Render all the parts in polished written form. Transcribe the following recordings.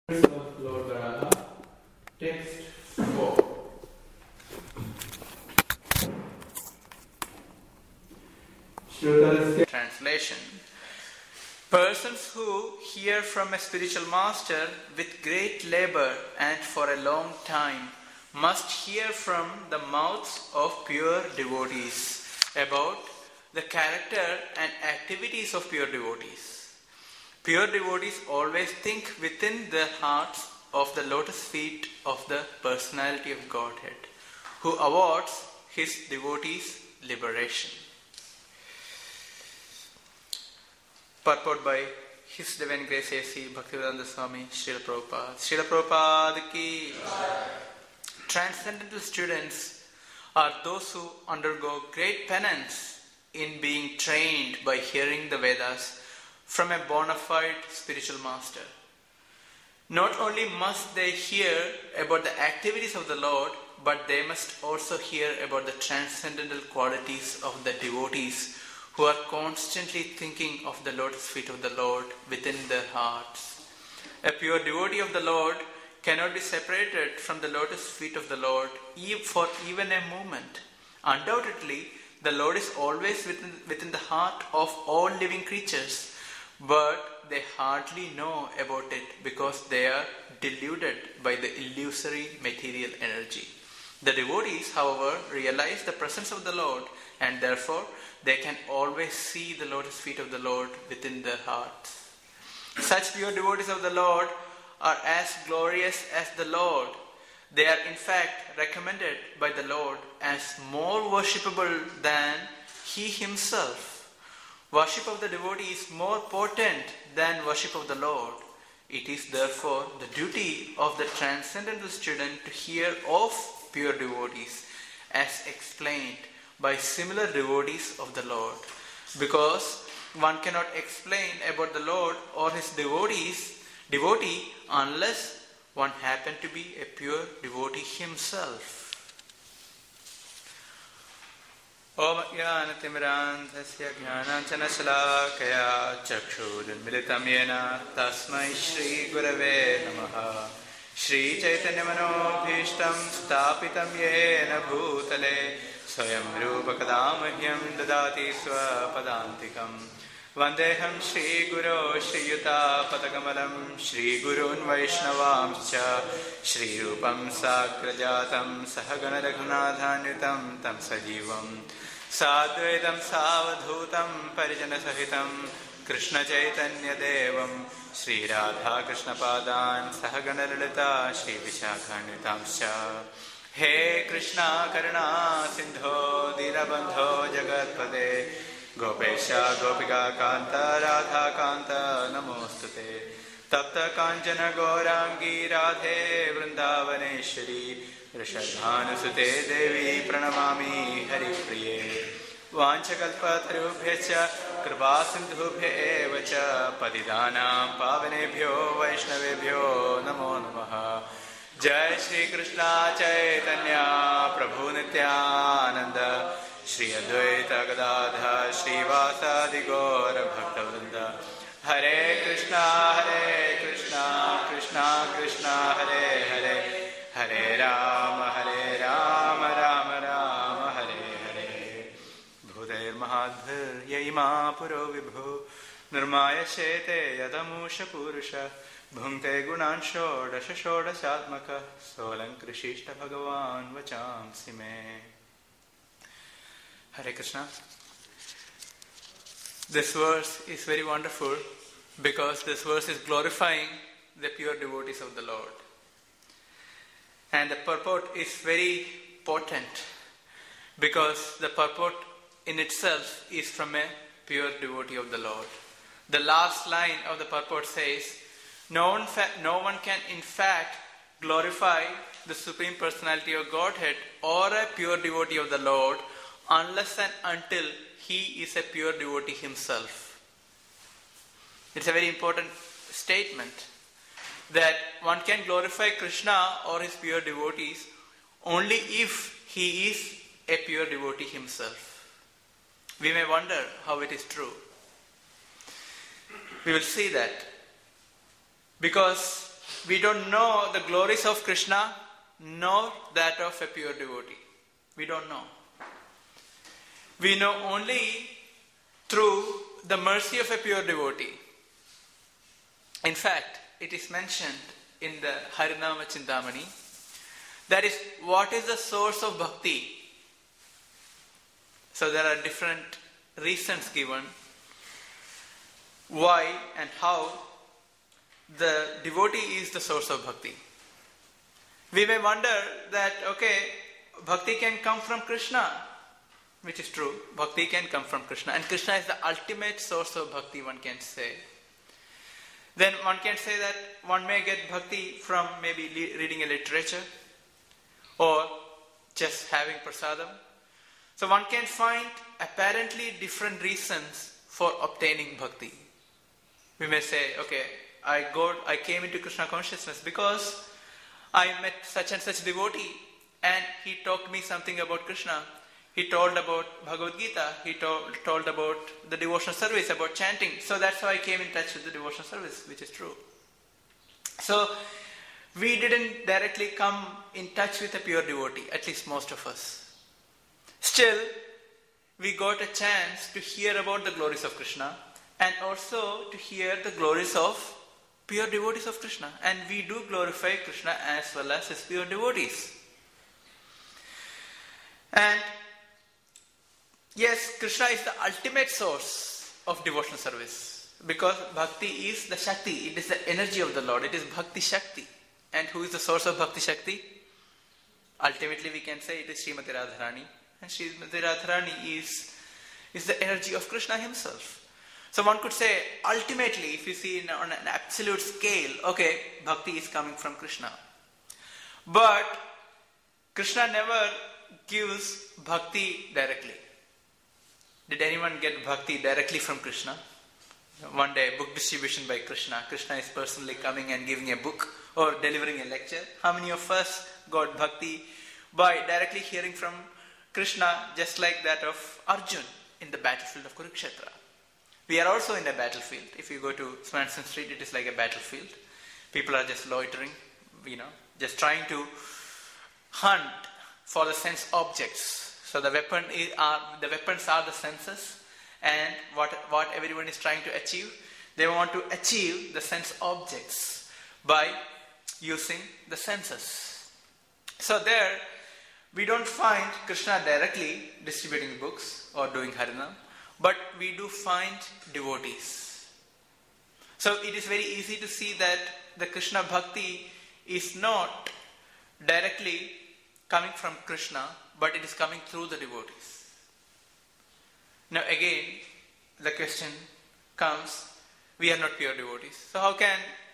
of Lord Varaha, text 4. Translation. Persons who hear from a spiritual master with great labor and for a long time must hear from the mouths of pure devotees about the character and activities of pure devotees. Pure devotees always think within the hearts of the lotus feet of the personality of Godhead, who awards his devotees liberation. Purport by His Divine Grace A.C. Bhaktivedanta Swami Srila Prabhupada. Srila Prabhupada ki transcendental students are those who undergo great penance in being trained by hearing the Vedas from a bona fide spiritual master. Not only must they hear about the activities of the Lord, but they must also hear about the transcendental qualities of the devotees who are constantly thinking of the lotus feet of the Lord within their hearts. A pure devotee of the Lord cannot be separated from the lotus feet of the Lord for even a moment. Undoubtedly, the Lord is always within the heart of all living creatures, but they hardly know about it because they are deluded by the illusory material energy. The devotees, however, realize the presence of the Lord, and therefore they can always see the lotus feet of the Lord within their hearts. Such pure devotees of the Lord are as glorious as the Lord. They are in fact recommended by the Lord as more worshipable than He Himself. Worship of the devotee is more potent than worship of the Lord. It is therefore the duty of the transcendental student to hear of pure devotees as explained by similar devotees of the Lord, because one cannot explain about the Lord or his devotee unless one happen to be a pure devotee himself. Om Jnanatimrantasya Jnananjanashalakaya Chakshudunmilitam Yena Tasmai Shri Gurave Namaha. Shri Chaitanya Manobhishtam Stapitam Yena Bhutale Swayam Rupa Kadamahyam Dadati Swapadantikam Vandeham Shri Guru Shri Yuta Padakamalam Shri Gurun Vaishnavamscha Shri Rupam Sakrajatam Sahagana Raghunathanutam Tam Sajivam Sadvedam Savadhutam Parijana Sahitam Krishna Chaitanya Devam Shri Radha Krishna Padan Sahagana Lalita Shri Vishakhanutamscha He Krishna Karuna Sindho Dinabandho Jagatpade Gopesha Gopika Kanta Radha Kanta Namostute Tapta Kanchana Gaurangi Radhe Vrindavaneshwari Rishabhanusute Devi Pranamami Hari Priye Vanchakalpatarubhyacha Kripasindhubhya evacha Patidanam Pavanebhyo Vaishnavebhyo Namo Namaha. Jai Shri Krishna Chaitanya Prabhu Nityananda Shri Advaita Gadadha Shri Vasadi Gaura Bhaktavrinda. Hare Krishna Krishna Krishna Hare Hare Hare Rama Rama Rama Hare Hare. Bhudair Mahadhir Yaima Puro Vibhu Nirmaya Shete Yadamusha Purusha Bhunte Gunan Shodasha Shodasatmaka Solan Krishishta Bhagavan Vacham Sime. Hare Krishna. This verse is very wonderful because this verse is glorifying the pure devotees of the Lord. And the purport is very potent because the purport in itself is from a pure devotee of the Lord. The last line of the purport says, No one can in fact glorify the Supreme Personality of Godhead or a pure devotee of the Lord unless and until he is a pure devotee himself. It's a very important statement that one can glorify Krishna or his pure devotees only if he is a pure devotee himself. We may wonder how it is true. We will see that. Because we don't know the glories of Krishna nor that of a pure devotee. We don't know. We know only through the mercy of a pure devotee. In fact, it is mentioned in the Harinama Chintamani, that is, what is the source of bhakti? So there are different reasons given why and how the devotee is the source of bhakti. We may wonder that, okay, bhakti can come from Krishna, which is true. Bhakti can come from Krishna, and Krishna is the ultimate source of bhakti, one can say. Then one can say that one may get bhakti from maybe reading a literature or just having prasadam. So one can find apparently different reasons for obtaining bhakti. We may say, okay, I came into Krishna consciousness because I met such and such devotee and he taught me something about Krishna. He told about Bhagavad Gita, he told about the devotional service, about chanting. So that's how I came in touch with the devotional service, which is true. So we didn't directly come in touch with a pure devotee, at least most of us. Still, we got a chance to hear about the glories of Krishna and also to hear the glories of pure devotees of Krishna. And we do glorify Krishna as well as his pure devotees. And yes, Krishna is the ultimate source of devotional service because bhakti is the Shakti, it is the energy of the Lord, it is Bhakti Shakti. And who is the source of Bhakti Shakti? Ultimately we can say it is Srimati Radharani. And Srimati Radharani is the energy of Krishna himself. So one could say, ultimately, if you see on an absolute scale, okay, bhakti is coming from Krishna. But Krishna never gives bhakti directly. Did anyone get bhakti directly from Krishna? One day, book distribution by Krishna. Krishna is personally coming and giving a book or delivering a lecture. How many of us got bhakti by directly hearing from Krishna, just like that of Arjun in the battlefield of Kurukshetra? We are also in a battlefield. If you go to Swanson Street, it is like a battlefield. People are just loitering, just trying to hunt for the sense objects. So the weapons are the senses, and what everyone is trying to achieve, they want to achieve the sense objects by using the senses. So there, we don't find Krishna directly distributing books or doing Harinam, but we do find devotees. So it is very easy to see that the Krishna Bhakti is not directly coming from Krishna, but it is coming through the devotees. Now again, the question comes, we are not pure devotees. So how can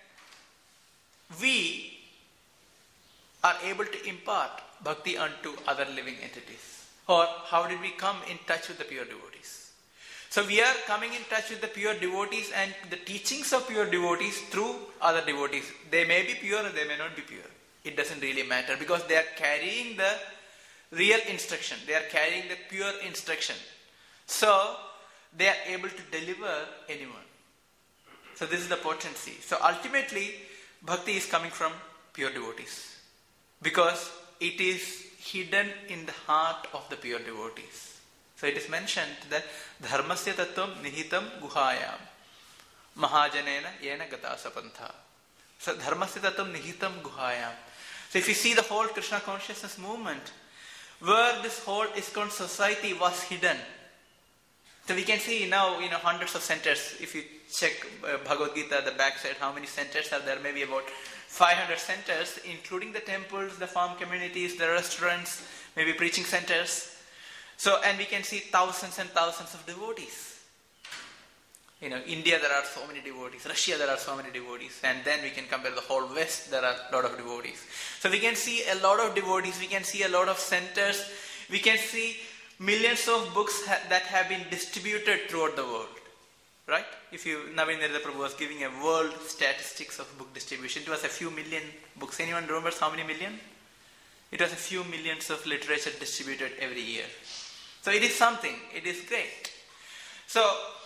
we are able to impart bhakti unto other living entities? Or how did we come in touch with the pure devotees? So we are coming in touch with the pure devotees and the teachings of pure devotees through other devotees. They may be pure or they may not be pure. It doesn't really matter because they are carrying the real instruction. They are carrying the pure instruction. So they are able to deliver anyone. So this is the potency. So ultimately, bhakti is coming from pure devotees because it is hidden in the heart of the pure devotees. So it is mentioned that dharmasya tattvam nihitam guhayam mahajanena yena gata sapantha. So dharmasya tattvam nihitam guhayam. So if you see the whole Krishna consciousness movement, where this whole ISKCON society was hidden. So we can see now, hundreds of centers. If you check Bhagavad Gita, the backside, how many centers are there? Maybe about 500 centers, including the temples, the farm communities, the restaurants, maybe preaching centers. So, and we can see thousands and thousands of devotees. India, there are so many devotees. Russia, there are so many devotees. And then we can compare the whole West, there are a lot of devotees. So we can see a lot of devotees. We can see a lot of centers. We can see millions of books that have been distributed throughout the world. Right? Naveen Narada Prabhu was giving a world statistics of book distribution. It was a few million books. Anyone remembers how many million? It was a few millions of literature distributed every year. So it is something. It is great. So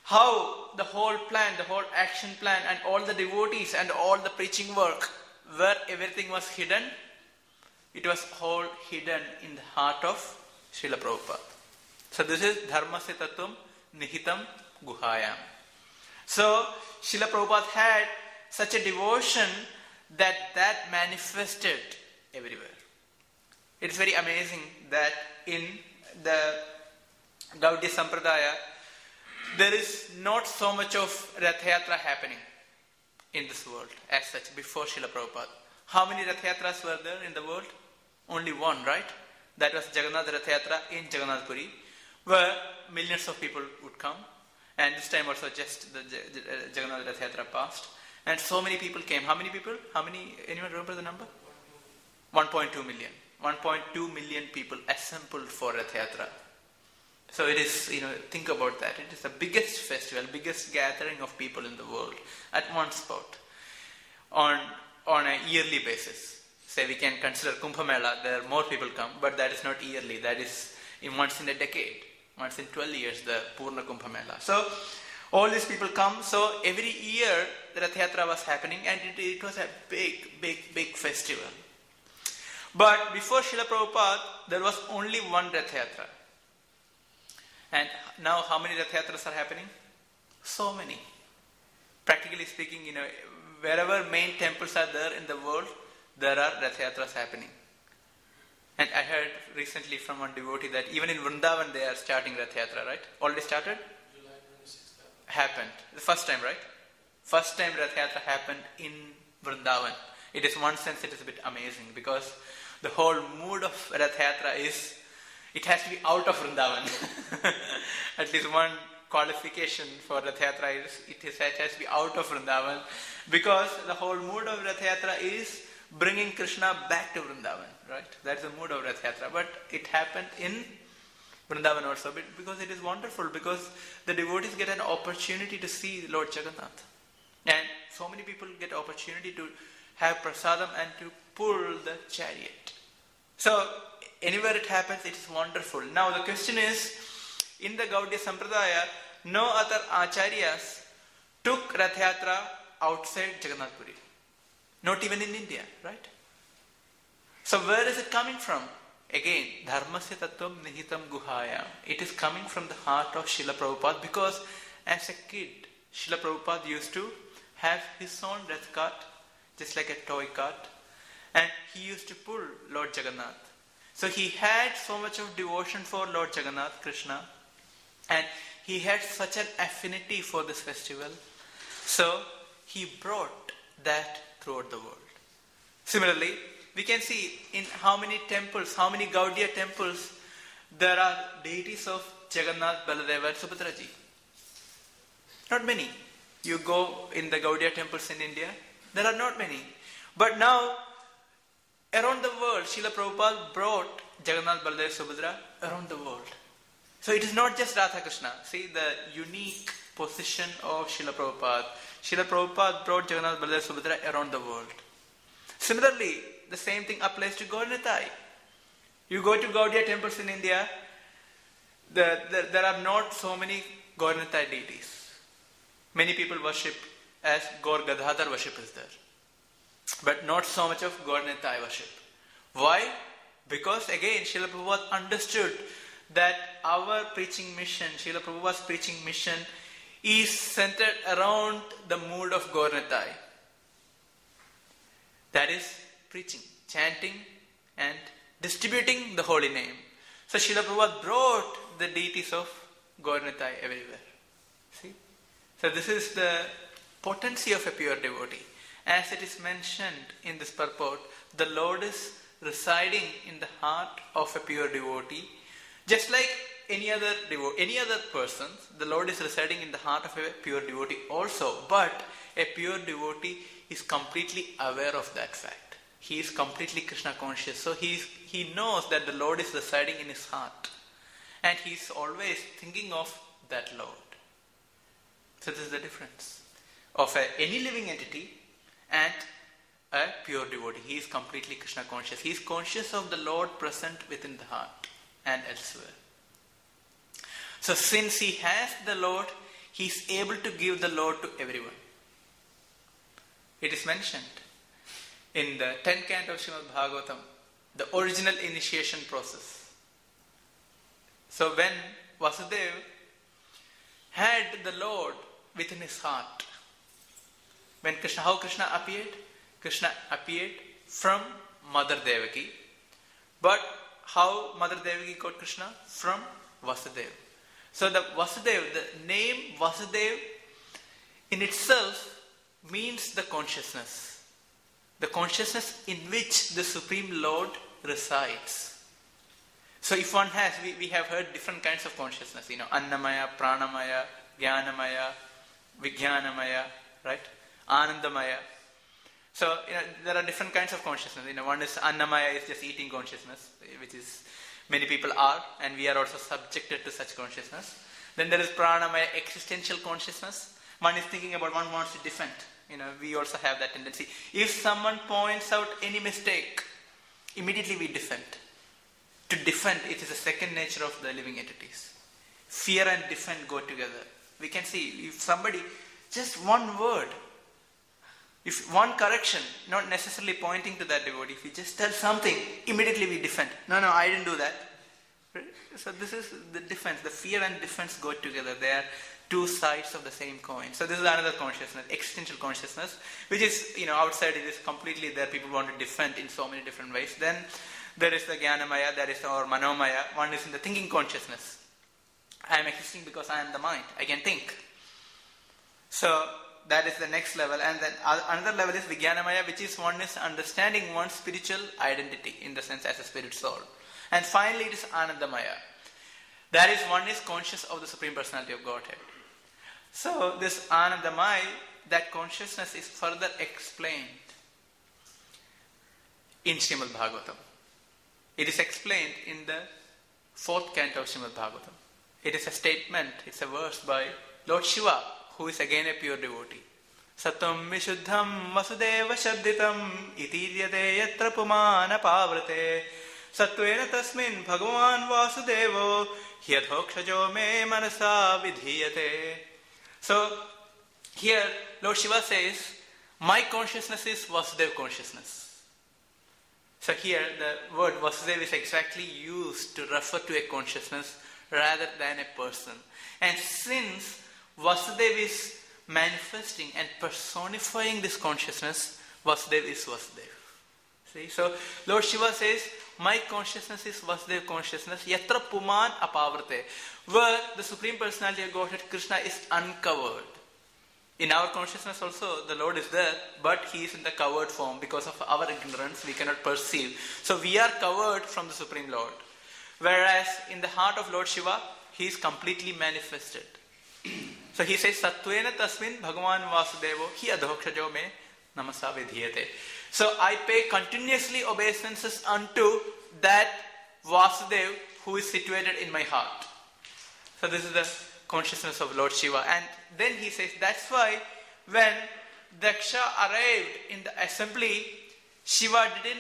how the whole plan, the whole action plan, and all the devotees and all the preaching work, where everything was hidden, it was all hidden in the heart of Srila Prabhupada. So this is Dharmasya Tattvam Nihitam Guhayam. So Srila Prabhupada had such a devotion that manifested everywhere. It's very amazing that in the Gaudiya Sampradaya, there is not so much of Rath Yatra happening in this world as such before Srila Prabhupada. How many Rath Yatras were there in the world? Only one, right? That was Jagannath Rath Yatra in Jagannath Puri, where millions of people would come. And this time also just the Jagannath Rath Yatra passed. And so many people came. How many people? Anyone remember the number? 1.2 million. 1.2 million people assembled for Rath Yatra. So it is, think about that. It is the biggest festival, biggest gathering of people in the world at one spot on a yearly basis. Say we can consider Kumbh Mela, there more people come, but that is not yearly. That is once in a decade, once in 12 years, the Purna Kumbh Mela. So all these people come. So every year the Rath Yatra was happening, and it was a big festival. But before Srila Prabhupada, there was only one Rath Yatra. And now how many Rath Yatras are happening? So many. Practically speaking, wherever main temples are there in the world, there are Rath Yatras happening. And I heard recently from one devotee that even in Vrindavan they are starting Rath Yatra, right? Already started? July 26th happened. The first time, right? First time Rath Yatra happened in Vrindavan. It is, in one sense, it is a bit amazing because the whole mood of Rath Yatra is, it has to be out of Vrindavan. At least one qualification for Rath Yatra is, it has to be out of Vrindavan, because the whole mood of Rath Yatra is bringing Krishna back to Vrindavan, right? That's the mood of Rath Yatra. But it happened in Vrindavan also, because it is wonderful, because the devotees get an opportunity to see Lord Jagannath. And so many people get opportunity to have prasadam and to pull the chariot. So anywhere it happens, it is wonderful. Now the question is, in the Gaudiya Sampradaya, no other acharyas took Rath Yatra outside Jagannath Puri. Not even in India, right? So where is it coming from? Again, Dharmasya Tattvam Nihitam Guhayam. It is coming from the heart of Srila Prabhupada, because as a kid, Srila Prabhupada used to have his own rath cart, just like a toy cart, and he used to pull Lord Jagannath. So he had so much of devotion for Lord Jagannath, Krishna, and he had such an affinity for this festival. So he brought that throughout the world. Similarly, we can see in how many temples, how many Gaudiya temples, there are deities of Jagannath, Baladeva and Subhadraji. Not many. You go in the Gaudiya temples in India, there are not many. But now, around the world, Srila Prabhupada brought Jagannath, Baladeva, Subhadra around the world. So it is not just Radha Krishna. See the unique position of Srila Prabhupada. Srila Prabhupada brought Jagannath, Baladeva, Subhadra around the world. Similarly, the same thing applies to Gaur Nitai. You go to Gaudiya temples in India, there are not so many Gaur Nitai deities. Many people worship as Gaur Gadadhar worship is there. But not so much of Gaur Nitai worship. Why? Because again, Srila Prabhupada understood that our preaching mission, Srila Prabhupada's preaching mission, is centered around the mood of Gaur Nitai. That is preaching, chanting and distributing the holy name. So Srila Prabhupada brought the deities of Gaur Nitai everywhere. See? So this is the potency of a pure devotee. As it is mentioned in this purport, the Lord is residing in the heart of a pure devotee. Just like any other person, the Lord is residing in the heart of a pure devotee also. But a pure devotee is completely aware of that fact. He is completely Krishna conscious. So he knows that the Lord is residing in his heart. And he is always thinking of that Lord. So this is the difference of any living entity and a pure devotee. He is completely Krishna conscious. He is conscious of the Lord present within the heart and elsewhere. So since he has the Lord, he is able to give the Lord to everyone. It is mentioned in the 10th canto of Srimad Bhagavatam, the original initiation process. So when Vasudeva had the Lord within his heart, when how Krishna appeared? Krishna appeared from Mother Devaki. But how Mother Devaki got Krishna? From Vasudeva. So the Vasudeva, the name Vasudeva in itself means the consciousness. The consciousness in which the Supreme Lord resides. So if one has, we have heard different kinds of consciousness, Annamaya, Pranamaya, Jnanamaya, Vijnanamaya, right? Anandamaya. So, there are different kinds of consciousness. One is Annamaya, is just eating consciousness, which is many people are, and we are also subjected to such consciousness. Then there is Pranamaya, existential consciousness. One is thinking about, one wants to defend. We also have that tendency. If someone points out any mistake, immediately we defend. To defend, it is the second nature of the living entities. Fear and defend go together. We can see, if somebody, just one word, if one correction, not necessarily pointing to that devotee, if we just tell something, immediately we defend. No, I didn't do that. So this is the defense. The fear and defense go together. They are two sides of the same coin. So this is another consciousness, existential consciousness, which is, outside it is completely there. People want to defend in so many different ways. Then there is the Jnanamaya, there is our Manomaya. One is in the thinking consciousness. I am existing because I am the mind. I can think. So that is the next level. And then another level is Vijnanamaya, which is one is understanding one's spiritual identity, in the sense as a spirit soul. And finally it is Anandamaya. That is, one is conscious of the Supreme Personality of Godhead. So this Anandamaya, that consciousness is further explained in Srimad Bhagavatam. It is explained in the 4th canto of Srimad Bhagavatam. It is a statement, it's a verse by Lord Shiva, who is again a pure devotee. Satam vishuddham vasudeva shabditam itiryate yatra pumana pavrate satvena tasmin bhagavan vasudevo hyadhokshajo me manasa vidhiyate. So here Lord Shiva says, my consciousness is Vasudeva consciousness. So here the word Vasudeva is exactly used to refer to a consciousness rather than a person. And since Vasudeva is manifesting and personifying this consciousness, Vasudeva is Vasudeva. See, so Lord Shiva says, my consciousness is Vasudeva consciousness, yatra puman apavrate, where the Supreme Personality of Godhead, Krishna, is uncovered. In our consciousness also, the Lord is there, but He is in the covered form. Because of our ignorance, we cannot perceive. So we are covered from the Supreme Lord. Whereas in the heart of Lord Shiva, He is completely manifested. So he says, Satvena tasmin bhagavan vasudevo hi adhokshajo me namasa vidhiyate. So I pay continuously obeisances unto that Vasudeva who is situated in my heart. So this is the consciousness of Lord Shiva. And then he says, that's why when Daksha arrived in the assembly, Shiva didn't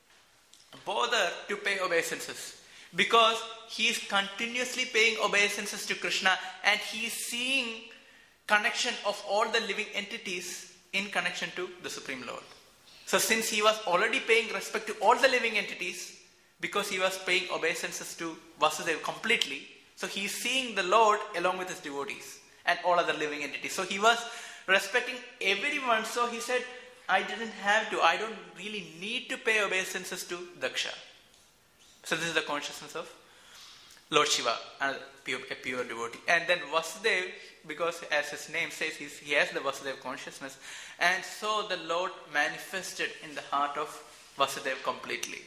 bother to pay obeisances. Because he is continuously paying obeisances to Krishna, and he is seeing connection of all the living entities in connection to the Supreme Lord. So since he was already paying respect to all the living entities, because he was paying obeisances to Vasudeva completely, so he is seeing the Lord along with his devotees and all other living entities. So he was respecting everyone. So he said, I don't really need to pay obeisances to Daksha. So this is the consciousness of Lord Shiva, a pure devotee. And then Vasudeva, because as his name says, he has the Vasudeva consciousness. And so the Lord manifested in the heart of Vasudeva completely.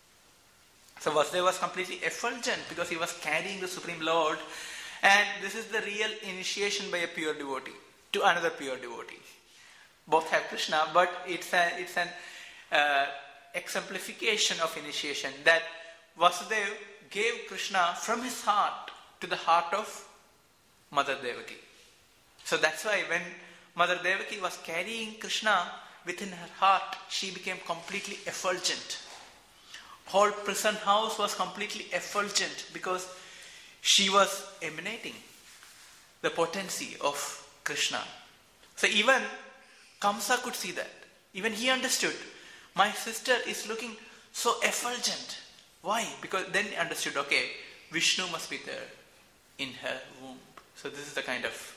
So Vasudeva was completely effulgent because he was carrying the Supreme Lord. And this is the real initiation by a pure devotee to another pure devotee. Both have Krishna, but it's an exemplification of initiation, that Vasudeva gave Krishna from his heart to the heart of Mother Devaki. So that's why when Mother Devaki was carrying Krishna within her heart, she became completely effulgent. Whole prison house was completely effulgent because she was emanating the potency of Krishna. So even Kamsa could see that. Even he understood. My sister is looking so effulgent. Why? Because then he understood, okay, Vishnu must be there in her womb. So this is the kind of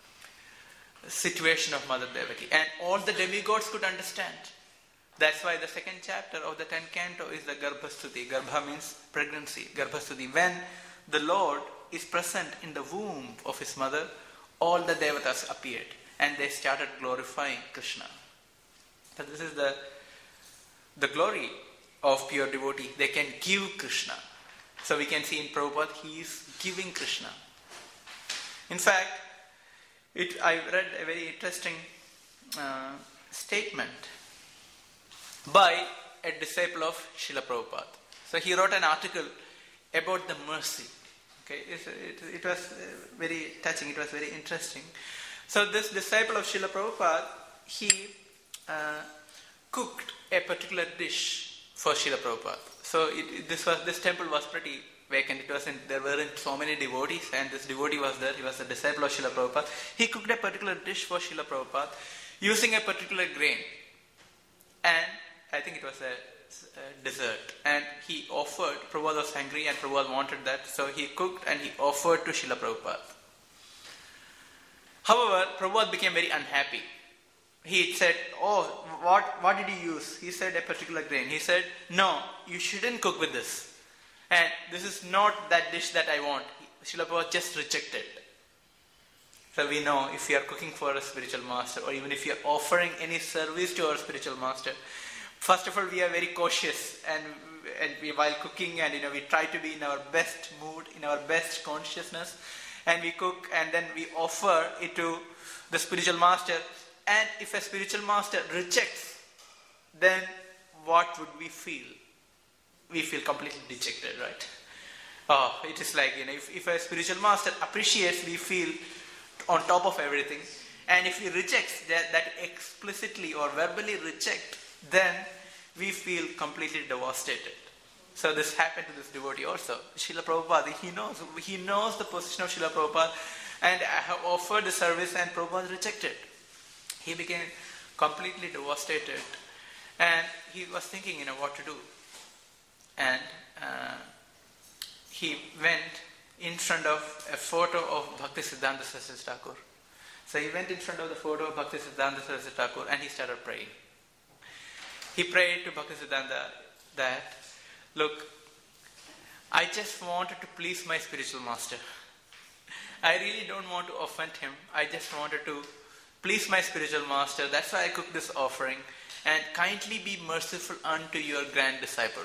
situation of Mother Devaki. And all the demigods could understand. That's why the second chapter of the 10th canto is the Garbhastuti. Garbha means pregnancy. Garbhastuti. When the Lord is present in the womb of his mother, all the devatas appeared and they started glorifying Krishna. So this is the glory of pure devotee. They can give Krishna. So we can see in Prabhupada, he is giving Krishna. In fact, I read a very interesting statement by a disciple of Srila Prabhupada. So he wrote an article about the mercy. Okay, it was very touching, it was very interesting. So this disciple of Srila Prabhupada, he cooked a particular dish for Srila Prabhupada. So this temple was pretty vacant. There weren't so many devotees, and this devotee was there. He was a disciple of Srila Prabhupada. He cooked a particular dish for Srila Prabhupada using a particular grain. And I think it was a dessert. And he offered, Prabhupada was hungry and Prabhupada wanted that. So he cooked and he offered to Srila Prabhupada. However, Prabhupada became very unhappy. He said, oh, what did you use? He said a particular grain. He said, no, you shouldn't cook with this. And this is not that dish that I want. Srila Prabhupada just rejected. So we know if we are cooking for a spiritual master, or even if we are offering any service to our spiritual master, first of all, we are very cautious, and while cooking, and we try to be in our best mood, in our best consciousness, and we cook and then we offer it to the spiritual master. And if a spiritual master rejects, then what would we feel? We feel completely dejected, right? Oh, it is like, if a spiritual master appreciates, we feel on top of everything. And if he rejects, that explicitly or verbally reject, then we feel completely devastated. So this happened to this devotee also. Srila Prabhupada, he knows the position of Srila Prabhupada, and I have offered the service and Prabhupada rejected. He became completely devastated, and he was thinking, what to do. And he went in front of a photo of Bhaktisiddhanta Saraswati Thakur. So he went in front of the photo of Bhaktisiddhanta Saraswati Thakur and he started praying. He prayed to Bhaktisiddhanta that, look, I just wanted to please my spiritual master. I really don't want to offend him. I just wanted to please my spiritual master. That's why I cooked this offering. And kindly be merciful unto your grand disciple.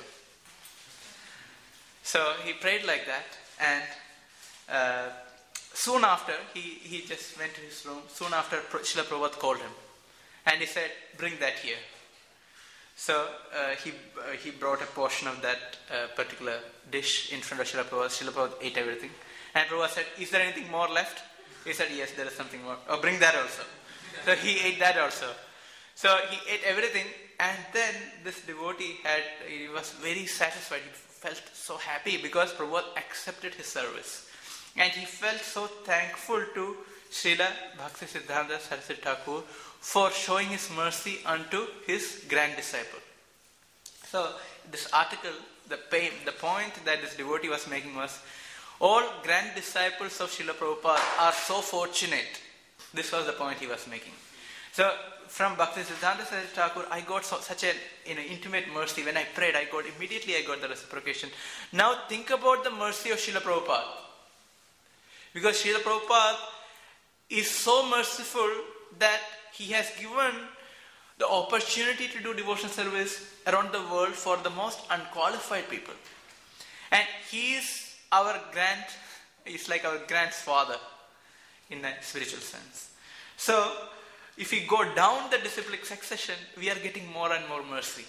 So he prayed like that, and soon after, he just went to his room. Soon after, Srila Prabhupada called him, and he said, bring that here. So he brought a portion of that particular dish in front of Srila Prabhupada. Srila Prabhupada ate everything. And Prabhupada said, is there anything more left? He said, yes, there is something more. Oh, bring that also. So he ate that also. So he ate everything, and then this devotee he was very satisfied. He felt so happy because Prabhupada accepted his service. And he felt so thankful to Srila Bhaktisiddhanta Saraswati Thakur for showing his mercy unto his grand disciple. So this article, the point that this devotee was making was, all grand disciples of Srila Prabhupada are so fortunate. This was the point he was making. So from Bhaktisiddhanta Saraswati Thakur, I got such an intimate mercy. When I prayed, I got the reciprocation. Now think about the mercy of Srila Prabhupada. Because Srila Prabhupada is so merciful that he has given the opportunity to do devotional service around the world for the most unqualified people. And he is like our grandfather in a spiritual sense. So if we go down the disciplic succession, we are getting more and more mercy.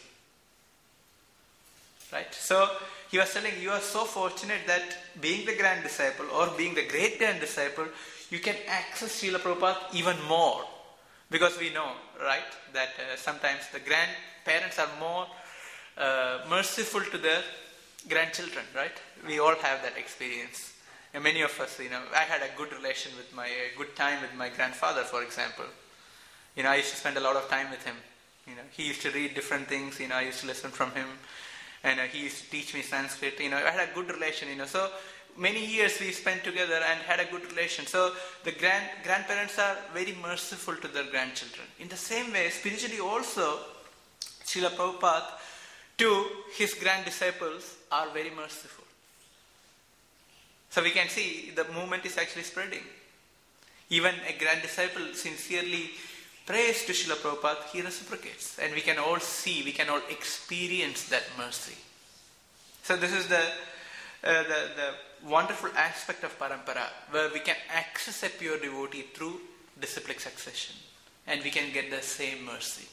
Right? So he was telling, you are so fortunate that being the grand disciple or being the great grand disciple, you can access Srila Prabhupada even more. Because we know, right, that sometimes the grandparents are more merciful to their grandchildren, right? We all have that experience. Many of us, I had a good relation with a good time with my grandfather, for example. I used to spend a lot of time with him. He used to read different things. I used to listen from him, and he used to teach me Sanskrit. I had a good relation. So many years we spent together and had a good relation. So the grandparents are very merciful to their grandchildren. In the same way, spiritually also, Srila Prabhupada to his grand disciples are very merciful. So we can see the movement is actually spreading. Even a grand disciple sincerely prays to Srila Prabhupada, he reciprocates. And we can all see, we can all experience that mercy. So this is the wonderful aspect of Parampara, where we can access a pure devotee through disciplic succession. And we can get the same mercy.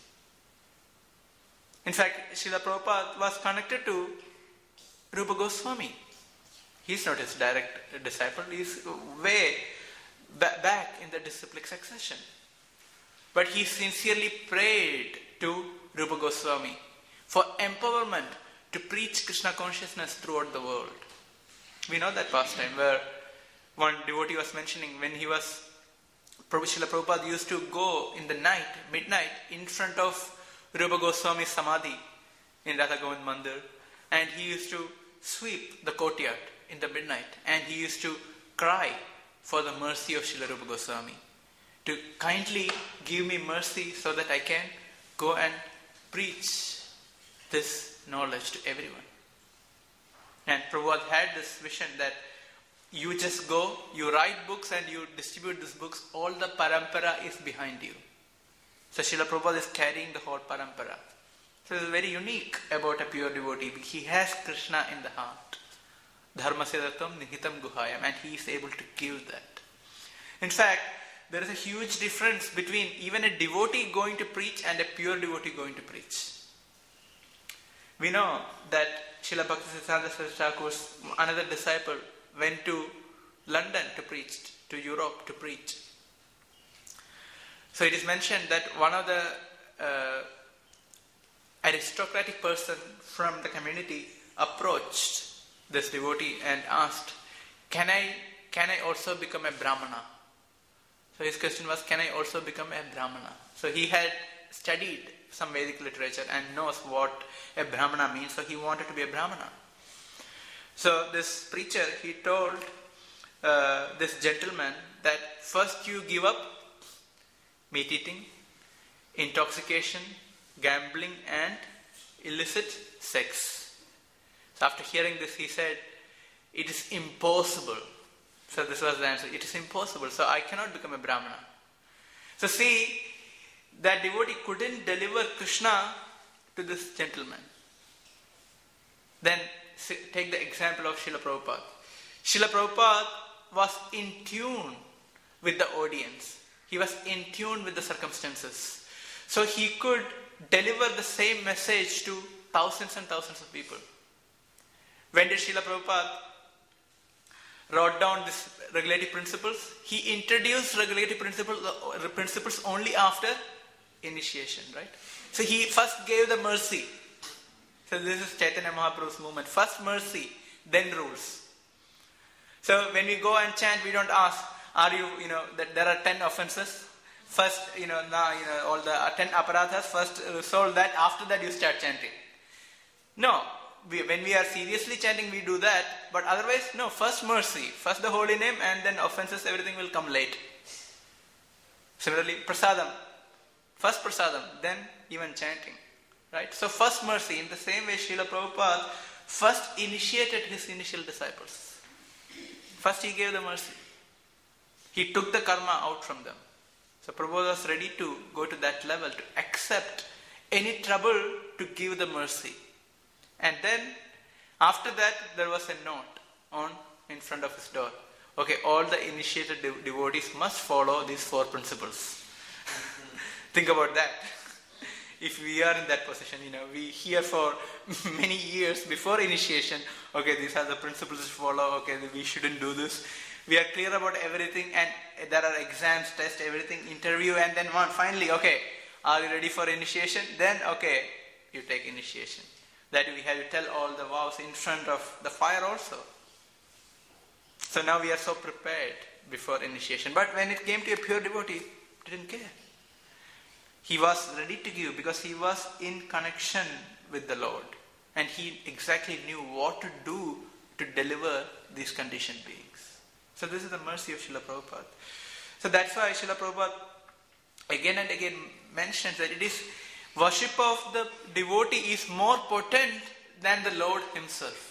In fact, Srila Prabhupada was connected to Rupa Goswami. He's not his direct disciple, he's way back in the disciplic succession. But he sincerely prayed to Rupa Goswami for empowerment to preach Krishna consciousness throughout the world. We know that pastime where one devotee was mentioning when Srila Prabhupada used to go in the night, midnight, in front of Rupa Goswami's Samadhi in Radha Govind Mandir, and he used to sweep the courtyard in the midnight, and he used to cry for the mercy of Srila Rupa Goswami, to kindly give me mercy so that I can go and preach this knowledge to everyone. And Prabhupada had this vision that you just go, you write books and you distribute these books, all the parampara is behind you. So Srila Prabhupada is carrying the whole parampara. So it is very unique about a pure devotee. He has Krishna in the heart. Dharma sedatam nihitam guhayam, and he is able to give that. In fact, there is a huge difference between even a devotee going to preach and a pure devotee going to preach. We know that Srila Bhaktisiddhanta Saraswati Thakur's another disciple went to London to preach, to Europe to preach. So it is mentioned that one of the aristocratic person from the community approached this devotee and asked, can I also become a Brahmana? So his question was, can I also become a Brahmana? So he had studied some Vedic literature and knows what a Brahmana means, so he wanted to be a Brahmana. So this preacher, he told this gentleman that first you give up meat eating, intoxication, gambling and illicit sex. So after hearing this, he said, it is impossible. So this was the answer. It is impossible. So I cannot become a Brahmana. So see, that devotee couldn't deliver Krishna to this gentleman. Then take the example of Srila Prabhupada. Srila Prabhupada was in tune with the audience. He was in tune with the circumstances. So he could deliver the same message to thousands and thousands of people. When did Srila Prabhupada wrote down these regulative principles? He introduced regulative principles only after initiation, right? So he first gave the mercy. So this is Chaitanya Mahaprabhu's movement. First mercy, then rules. So when we go and chant, we don't ask, are you, that there are 10 offenses. First, all the 10 aparadhas, first solve that, after that you start chanting. No, when we are seriously chanting, we do that. But otherwise, no, first mercy, first the holy name, and then offenses, everything will come late. Similarly, prasadam. First prasadam, then even chanting. Right? So first mercy, in the same way Srila Prabhupada first initiated his initial disciples. First he gave the mercy. He took the karma out from them. So Prabhupada was ready to go to that level, to accept any trouble to give the mercy. And then after that there was a note in front of his door. Okay, all the initiated devotees must follow these 4 principles. Think about that. If we are in that position, we hear for many years before initiation, okay, these are the principles to follow, okay, we shouldn't do this. We are clear about everything, and there are exams, tests, everything, interview, and then finally, okay, are you ready for initiation? Then, okay, you take initiation. That we have to tell all the vows in front of the fire also. So now we are so prepared before initiation. But when it came to a pure devotee, he didn't care. He was ready to give because he was in connection with the Lord. And he exactly knew what to do to deliver these conditioned beings. So this is the mercy of Srila Prabhupada. So that's why Srila Prabhupada again and again mentions that it is worship of the devotee is more potent than the Lord himself.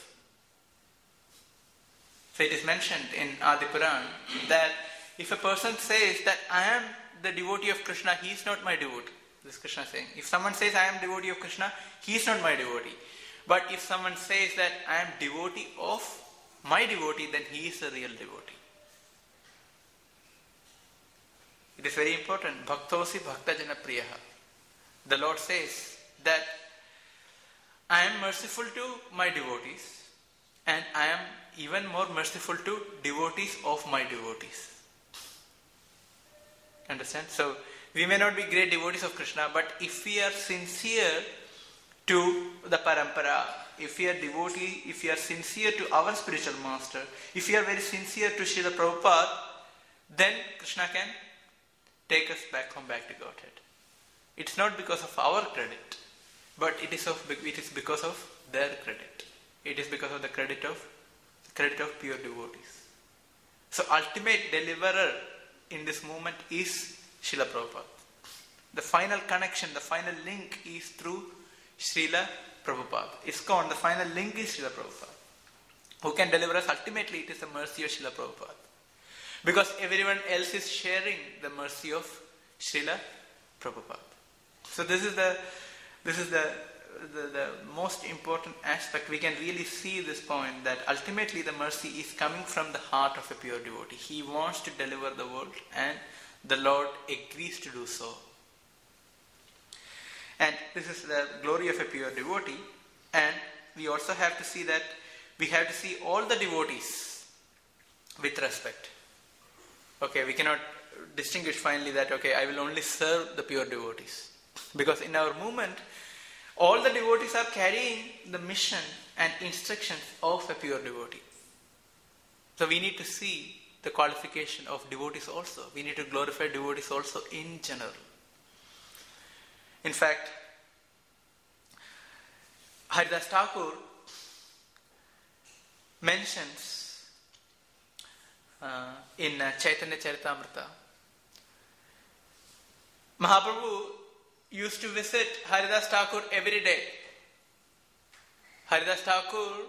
So it is mentioned in Adi Puran that if a person says that I am the devotee of Krishna, he is not my devotee. This is Krishna saying. If someone says I am devotee of Krishna, he is not my devotee. But if someone says that I am devotee of my devotee, then he is a real devotee. It is very important. Bhaktosi bhakta jana priyaha. The Lord says that I am merciful to my devotees and I am even more merciful to devotees of my devotees. Understand? So, we may not be great devotees of Krishna, but if we are sincere to the parampara, if we are devotee, if we are sincere to our spiritual master, if we are very sincere to Srila Prabhupada, then Krishna can take us back to Godhead. It's not because of our credit, but it is because of their credit. It is because of the credit of pure devotees. So ultimate deliverer in this movement is Srila Prabhupada. The final connection, the final link is through Srila Prabhupada. ISKCON, the final link is Srila Prabhupada. Who can deliver us? Ultimately, it is the mercy of Srila Prabhupada. Because everyone else is sharing the mercy of Srila Prabhupada. So this is the most important aspect. We can really see this point that ultimately the mercy is coming from the heart of a pure devotee. He wants to deliver the world and the Lord agrees to do so. And this is the glory of a pure devotee. And we also have to see that we have to see all the devotees with respect. Okay, we cannot distinguish finally that, okay, I will only serve the pure devotees. Because in our movement, all the devotees are carrying the mission and instructions of a pure devotee. So we need to see the qualification of devotees also. We need to glorify devotees also in general. In fact, Haridas Thakur mentions in Chaitanya Charitamrita, Mahaprabhu used to visit Haridas Thakur every day. Haridas Thakur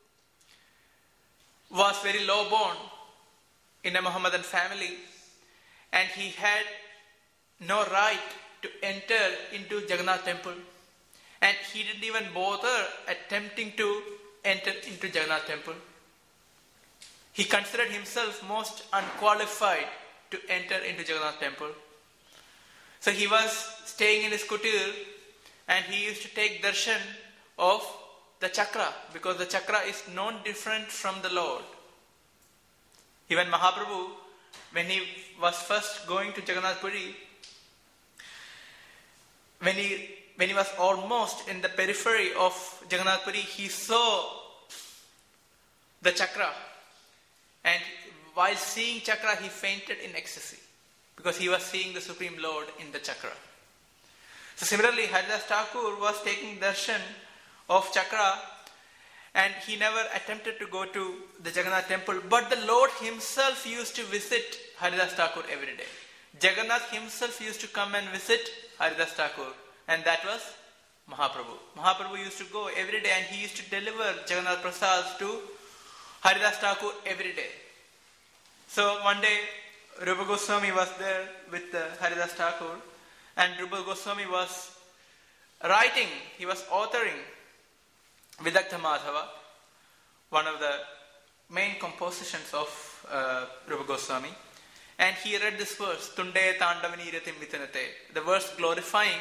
was very low born in a Mohammedan family and he had no right to enter into Jagannath temple, and he didn't even bother attempting to enter into Jagannath temple. He considered himself most unqualified to enter into Jagannath temple. So he was staying in his kutir and he used to take darshan of the chakra, because the chakra is non different from the Lord. Even Mahaprabhu, when he was first going to Jagannath Puri, when he was almost in the periphery of Jagannath Puri, he saw the chakra, and while seeing chakra he fainted in ecstasy because he was seeing the Supreme Lord in the chakra. So similarly, Haridas Thakur was taking darshan of chakra and he never attempted to go to the Jagannath temple, but the Lord himself used to visit Haridas Thakur every day. Jagannath himself used to come and visit Haridas Thakur, and that was Mahaprabhu. Mahaprabhu used to go every day and he used to deliver Jagannath Prasad to Haridas Thakur every day. So one day Rupa Goswami was there with Haridas Thakur, and Rupa Goswami was writing, he was authoring Vidagdha Madhava, one of the main compositions of Rupa Goswami, and he read this verse, Tunde Tandavani Iratim Vitanate, the verse glorifying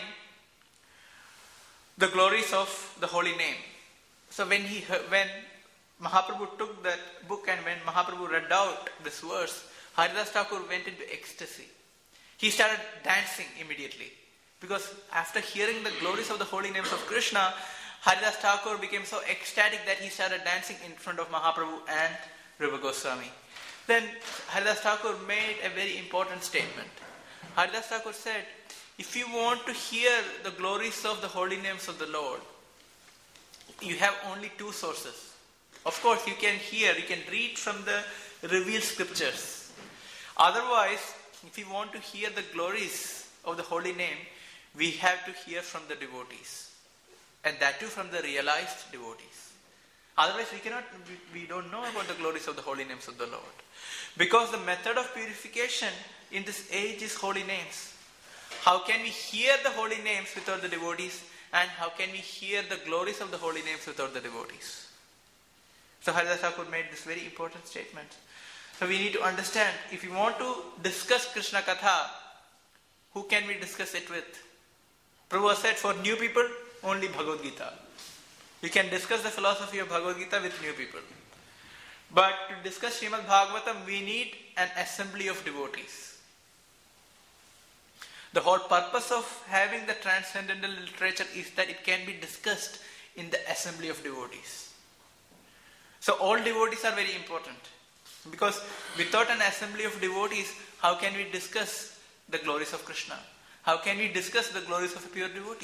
the glories of the holy name. So when Mahaprabhu took that book and when Mahaprabhu read out this verse, Haridas Thakur went into ecstasy. He started dancing immediately, because after hearing the glories of the holy names of Krishna, Haridas Thakur became so ecstatic that he started dancing in front of Mahaprabhu and Rupa Goswami. then Haridas Thakur made a very important statement. Haridas Thakur said, if you want to hear the glories of the holy names of the Lord, you have only two sources. Of course, you can read from the revealed scriptures. Otherwise, if you want to hear the glories of the holy name, we have to hear from the devotees. And that too from the realized devotees. Otherwise, we don't know about the glories of the holy names of the Lord. Because the method of purification in this age is holy names. How can we hear the holy names without the devotees? And how can we hear the glories of the holy names without the devotees? So Haridas Thakur made this very important statement. So we need to understand, if we want to discuss Krishna Katha, who can we discuss it with? Prabhupada said, for new people, only Bhagavad Gita. You can discuss the philosophy of Bhagavad Gita with new people. But to discuss Srimad Bhagavatam, we need an assembly of devotees. The whole purpose of having the transcendental literature is that it can be discussed in the assembly of devotees. So all devotees are very important. Because without an assembly of devotees, how can we discuss the glories of Krishna? How can we discuss the glories of a pure devotee?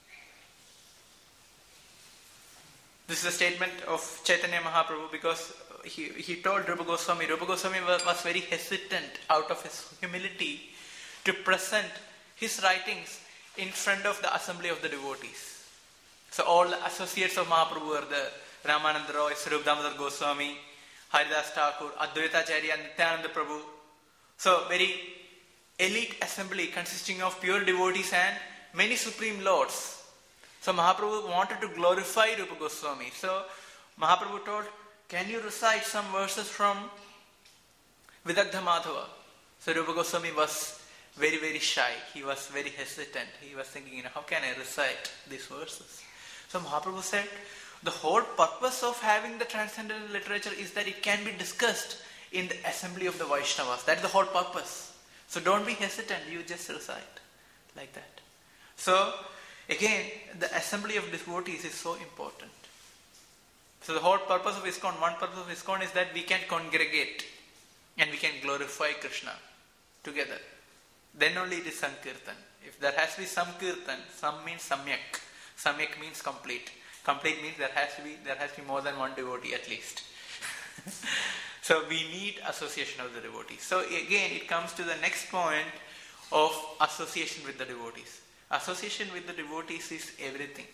This is a statement of Chaitanya Mahaprabhu, because he told Rupa Goswami. Rupa Goswami was very hesitant out of his humility to present his writings in front of the assembly of the devotees. So all the associates of Mahaprabhu were there. Ramananda Roy, Swarup Damodar Goswami, Haridas Thakur, Advaita Acharya, Nityananda Prabhu. So very elite assembly consisting of pure devotees and many supreme lords. So Mahaprabhu wanted to glorify Rupa Goswami. So Mahaprabhu told, can you recite some verses from Vidagdha Madhava? So Rupa Goswami was very, very shy. He was very hesitant. He was thinking, how can I recite these verses? So Mahaprabhu said, the whole purpose of having the transcendental literature is that it can be discussed in the assembly of the Vaishnavas. That is the whole purpose. So don't be hesitant, you just recite like that. So again, the assembly of devotees is so important. So the whole purpose of ISKCON, one purpose of ISKCON is that we can congregate and we can glorify Krishna together. Then only it is Sankirtan. If there has to be some Kirtan, some means Samyak. Samyak means complete. Complete means there has to be more than one devotee at least. So we need association of the devotees. So again, it comes to the next point of association with the devotees. Association with the devotees is everything.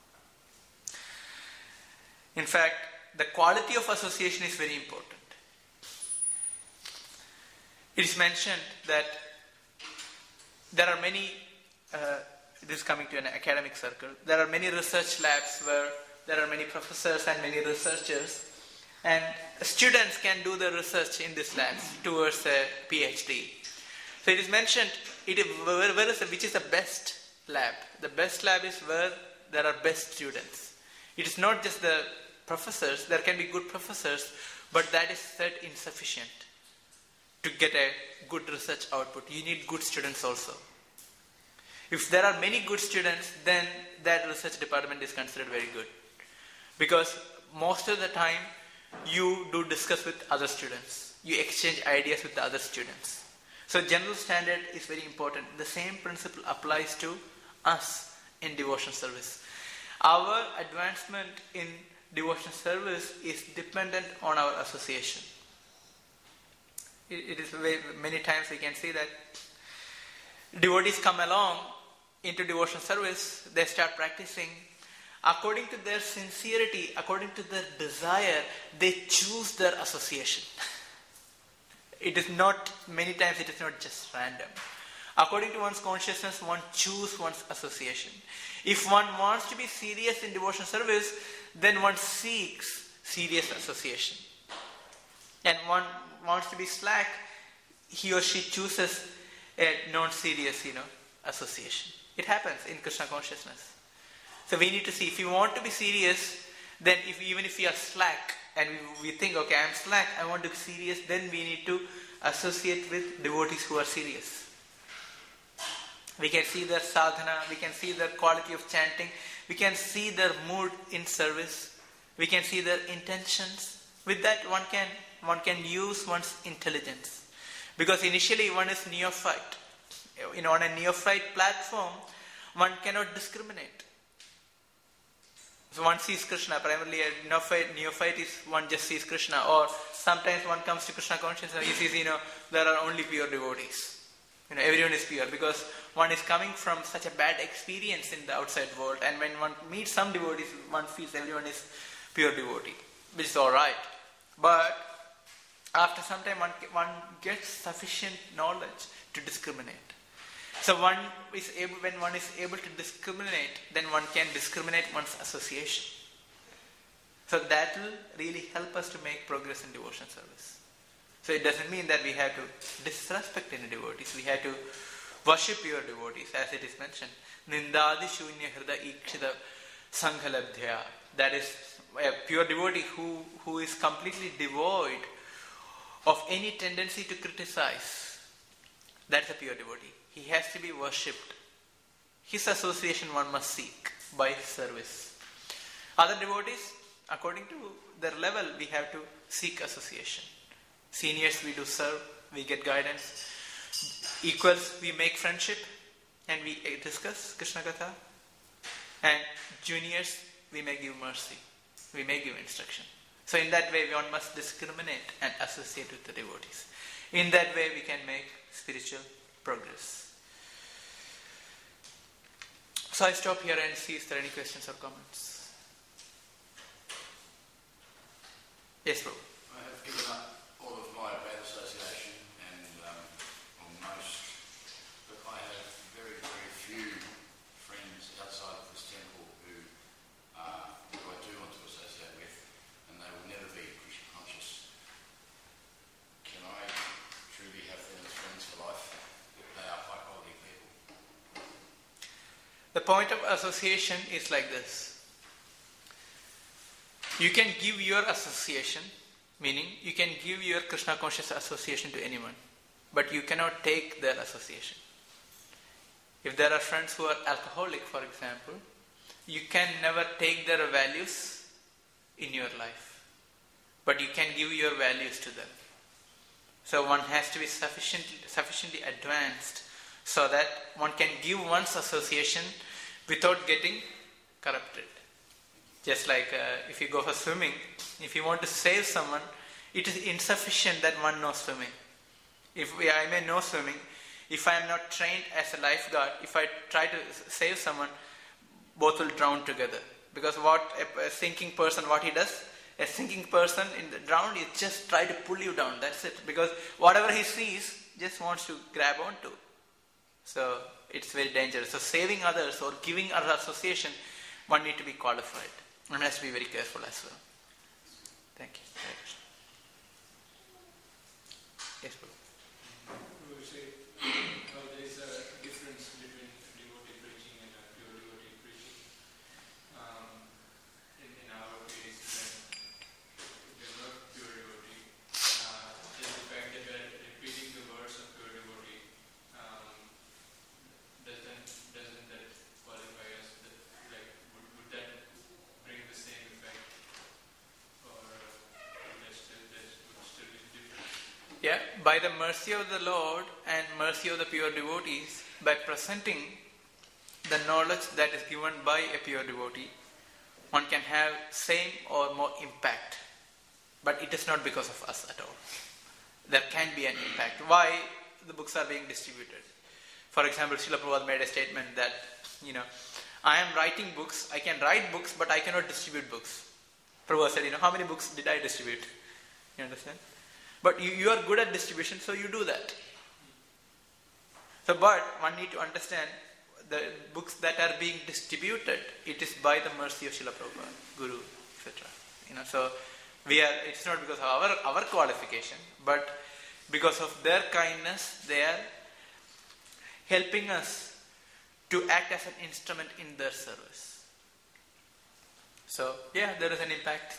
In fact, the quality of association is very important. It is mentioned that there are many, this is coming to an academic circle, there are many research labs where there are many professors and many researchers, and students can do the research in these labs towards a PhD. So it is mentioned, which is the best lab? The best lab is where there are best students. It is not just the professors, there can be good professors, but that is said insufficient to get a good research output. You need good students also. If there are many good students, then that research department is considered very good. Because most of the time, you do discuss with other students. You exchange ideas with the other students. So general standard is very important. The same principle applies to us in devotion service. Our advancement in devotion service is dependent on our association. It is many times we can see that devotees come along into devotion service, they start practicing. According to their sincerity, according to their desire, they choose their association. It is not, many times it is not just random. According to one's consciousness, one chooses one's association. If one wants to be serious in devotion service, then one seeks serious association. And one wants to be slack, he or she chooses a non-serious, association. It happens in Krishna consciousness. So we need to see, if you want to be serious, then even if we are slack, and we think, okay, I am slack, I want to be serious, then we need to associate with devotees who are serious. We can see their sadhana, we can see their quality of chanting, we can see their mood in service, we can see their intentions. With that, one one can use one's intelligence. Because initially one is neophyte. On a neophyte platform, one cannot discriminate. So one sees Krishna, primarily a neophyte is one just sees Krishna, or sometimes one comes to Krishna consciousness and he sees, there are only pure devotees. Everyone is pure because one is coming from such a bad experience in the outside world, and when one meets some devotees, one feels everyone is pure devotee, which is alright. But after some time, one gets sufficient knowledge to discriminate. So when one is able to discriminate, then one can discriminate one's association. So that will really help us to make progress in devotion service. So it doesn't mean that we have to disrespect any devotees. We have to worship pure devotees, as it is mentioned. Nindadi shunya hrida ikshita sanghalabdhya. That is a pure devotee who is completely devoid of any tendency to criticize. That's a pure devotee. He has to be worshipped. His association one must seek by service. Other devotees, according to their level, we have to seek association. Seniors, we do serve, we get guidance. Equals, we make friendship and we discuss Krishna Katha. And juniors, we may give mercy. We may give instruction. So in that way, one must discriminate and associate with the devotees. In that way, we can make spiritual progress. So I stop here and see if there are any questions or comments. Yes, bro. I have given up all of my bad association and most, but I have very, very few friends outside of this temple who I do want to associate with, and they will never be Krishna conscious. Can I truly have them as friends for life? They are high quality people. The point of association is like this. You can give your association, meaning you can give your Krishna conscious association to anyone, but you cannot take their association. If there are friends who are alcoholic, for example, you can never take their values in your life, but you can give your values to them. So one has to be sufficiently advanced so that one can give one's association without getting corrupted. Just like if you go for swimming, if you want to save someone, it is insufficient that one knows swimming. I may know swimming, if I am not trained as a lifeguard, if I try to save someone, both will drown together. Because what a sinking person, what he does, a sinking person in the drown, he just try to pull you down, that's it. Because whatever he sees, just wants to grab onto. So it's very dangerous. So saving others or giving our association, one need to be qualified. One has to be very careful as well. Thank you. Yes, bro. We would say there is a difference between devotee preaching and pure devotee preaching. In our case, when we are not pure devotee, just the fact that we are repeating the words of pure devotee, doesn't that qualify us? Would that bring the same effect, or would still be different? Yeah, by the mercy of the Lord and mercy of the pure devotees, by presenting the knowledge that is given by a pure devotee, one can have same or more impact. But it is not because of us at all. There can be an impact. Why the books are being distributed? For example, Srila Prabhupada made a statement that, I am writing books, I can write books, but I cannot distribute books. Prabhupada said, how many books did I distribute? You understand? But you are good at distribution, so you do that. So, but one need to understand the books that are being distributed, it is by the mercy of Srila Prabhupada, Guru, etc. So it's not because of our qualification, but because of their kindness, they are helping us to act as an instrument in their service. So, there is an impact.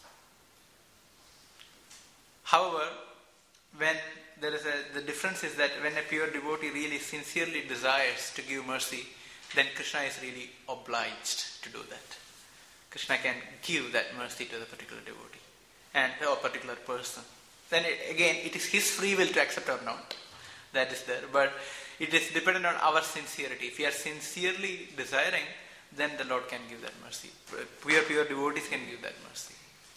However, when the difference is that when a pure devotee really sincerely desires to give mercy, then Krishna is really obliged to do that. Krishna can give that mercy to the particular devotee and or particular person. then again it is His free will to accept or not. That is there. But it is dependent on our sincerity. If we are sincerely desiring, then the Lord can give that mercy. Pure devotees can give that mercy.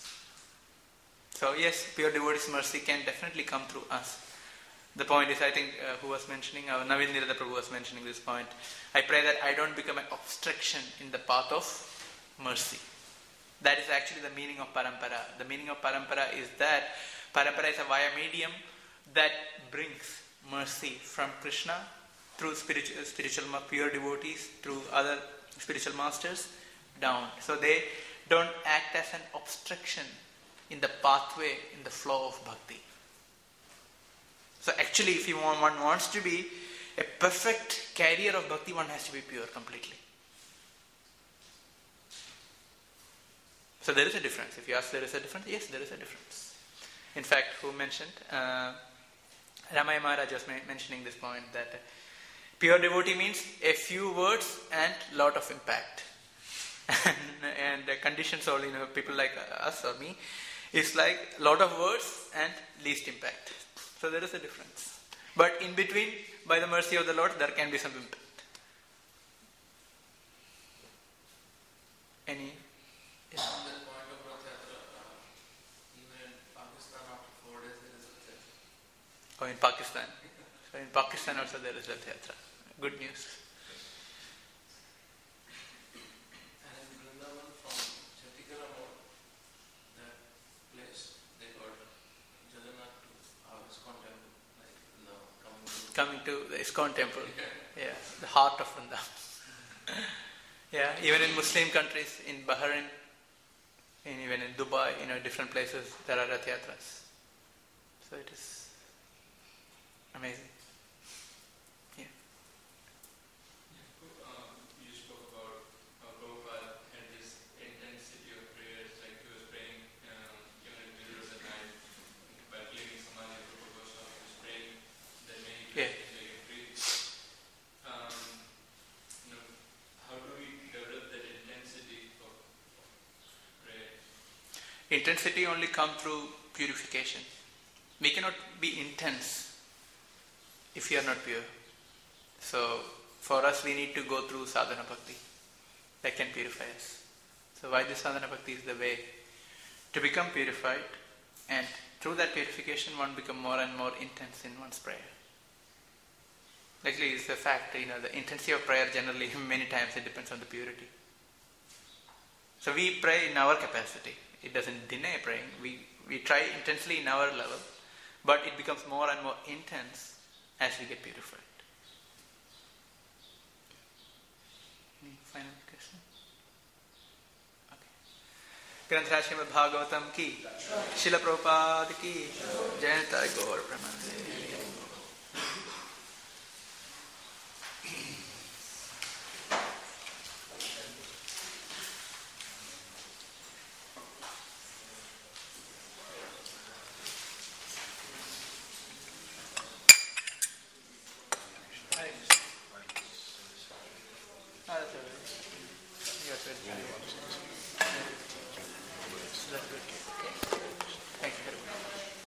So yes, pure devotees' mercy can definitely come through us. The point is, I think, who was mentioning, Navin Nirada Prabhu was mentioning this point. I pray that I don't become an obstruction in the path of mercy. That is actually the meaning of parampara. The meaning of parampara is that parampara is a via medium that brings mercy from Krishna through spiritual pure devotees, through other spiritual masters down. So they don't act as an obstruction in the pathway, in the flow of bhakti. So actually, if one wants to be a perfect carrier of bhakti, one has to be pure completely. So there is a difference. If you ask, there is a difference? Yes, there is a difference. In fact, who mentioned? Ramaya Maharaj was mentioning this point, that pure devotee means a few words and lot of impact. and the conditions only, people like us or me, is like lot of words and least impact. So there is a difference. But in between, by the mercy of the Lord, there can be some impact. Any? Yes. On that point of Rath Yatra, even in Pakistan after 4 days there is Rath Yatra. Oh, in Pakistan. So in Pakistan also there is Rath Yatra. Good news. And in Vrindavan from Chatikara Road, that place, they got Jagannath to our ISKCON temple, like Vrindavan Coming to the ISKCON temple. Yeah, the heart of Vrindavan. Yeah, even in Muslim countries, in Bahrain, and even in Dubai, different places, there are Rath Yatras. So it is amazing. Yeah. You spoke about how Prabhupada had this intensity of prayers, like he was praying even in the middle of the night, by leaving Samadhi of Rupa Goswami, he was praying that many Yeah. prayers like a breathe. How do we develop that intensity of prayer? Intensity only comes through purification. We cannot be intense if we are not pure. So for us, we need to go through sadhana bhakti that can purify us. So Vaidya sadhana bhakti is the way to become purified, and through that purification one become more and more intense in one's prayer. Actually, it's a fact, the intensity of prayer generally, many times it depends on the purity. So we pray in our capacity. It doesn't deny praying. We try intensely in our level, but it becomes more and more intense as we get purified. Any final question? Okay. Granth Srimad Bhagavatam ki, Srila Prabhupada ki, Jayantai Gaur Brahmanande.